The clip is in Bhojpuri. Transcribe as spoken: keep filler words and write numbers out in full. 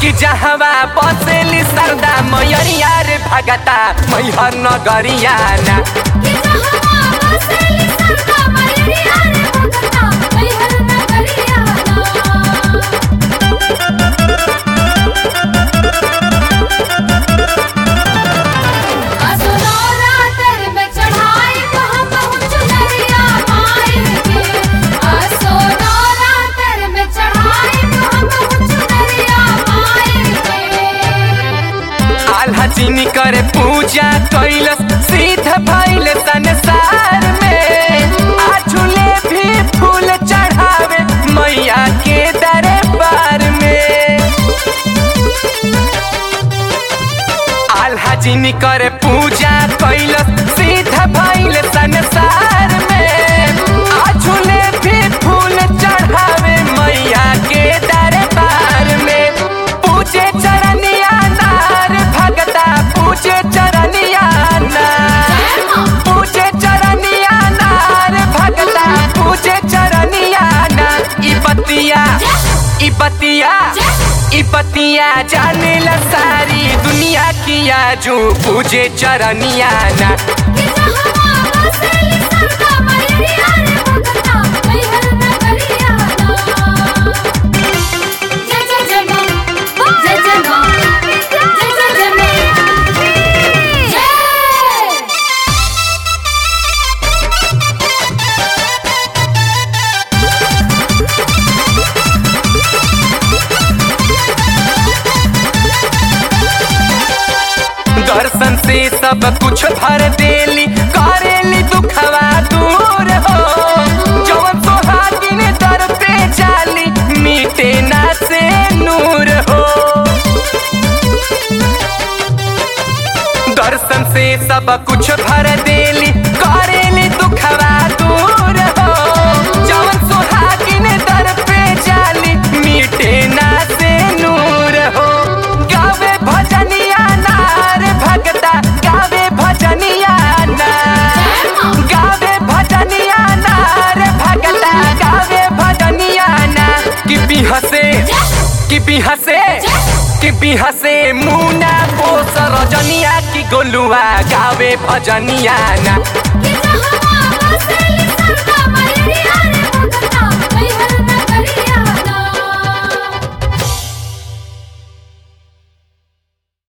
कि जहवा बसेली सरदा मयरिया रे भगता मैहर नगरिया ना कि जहवा बसेली सरदा मयरिया रे भगता मैहर नगरिया असुनौरा तेरे में चढ़ाई तो हम पहुँच नरिया माई के असुनौरा तेरे में चढ़ाई तो हम पहुँच नरिया माई के आल्हा चीनी करे पूजा कैलस सीध भइल संसार में आ झूले भी फूल चढ़ावे मैया के दरबार में आल्हा चीनी करे पूजा कैलस सीध भइल संसार में आ झूले भी फूल चढ़ावे मैया के दरबार में पूजे चरनिया नार भगता पूजे चरनिया नार पूजे चरनिया नार भगता पूजे चरनिया नार ई बतिया ई बतिया ई बतिया जाने ला सारी दुनिया की आजू पूजे चरनिया ना कि जहवा बसेली सरदा मयरिया रे भगता मैहर नगरिया जय जय जय मां जय जय मां जय जय जय मां जय दर्शन से सब कुछ भर देली करेली दुखवा दूर हो जवन सोहागिन दर पे जाली मीटे ना से नूर हो दर्शन से सब कुछ भर देली करेली दुखवा दूर हो जवन सोहागिन दर पे जाली मीटे ना से नूर हो गावे भजनिया नार भगता गावे भजनिया नार गावे भजनिया नार भगता गावे भजनिया नार कि बिहसे कि बिहसे कि बिहसे मुना पोस रजनिया की गोलुआ गावे भजनिया ना कि जहवा